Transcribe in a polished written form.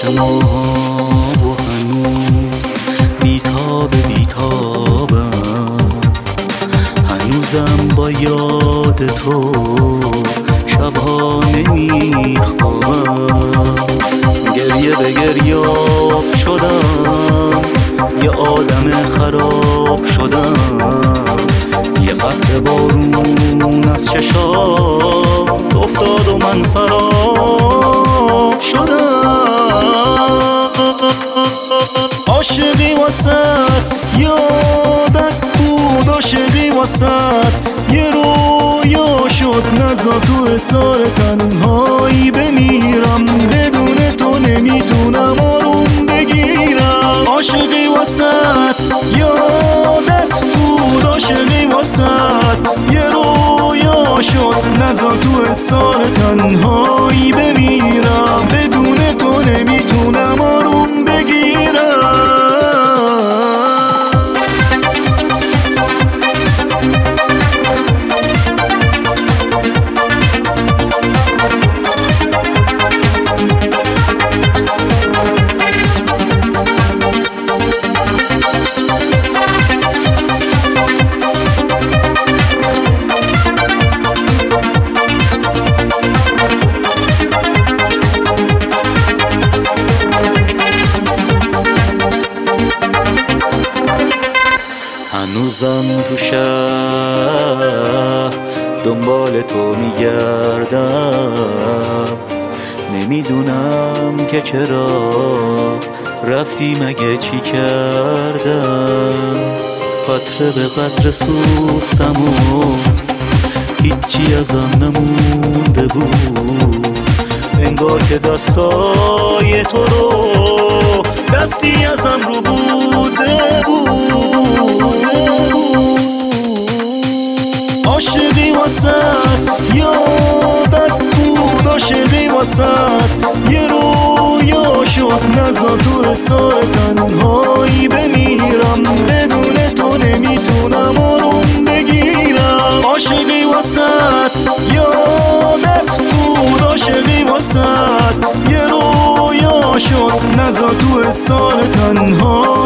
ما و هنوز بیتابم، هنوزم با یاد تو شبها نمیخوابم. گریه به گریاب شدم، یه آدم خراب شدم، یه قطره بارون از چشام افتاد و من سراب شدم. عاشقی واسد یادت بود، عاشقی واسد یه رویا شد، نذار تو حصار تنهایی بمیرم، بدون تو نمیتونم آروم بگیرم. عاشقی واسد یادت بود، عاشقی واسد یه رویا شد، نذار تو حصار تنهایی بمیرم، بدون تو نمیتونم آروم بگیرم. هنوزم تو شهر دنبال تو میگردم، نمیدونم که چرا رفتی، مگه چی کردم. قطره به قطره سوختم و هیچی ازم نمونده بود، انگار که دستای تو رو دستی ازم رو بوده بود. عاشقی واسد یادت بود، عاشقی واسد یه رویا شد، نذار تو حصار تنهایی بمیرم، بدون تو نمیتونم آروم بگیرم. عاشقی واسد یادت بود، عاشقی واسد یه رویا شد، نذار تو حصار تنهایی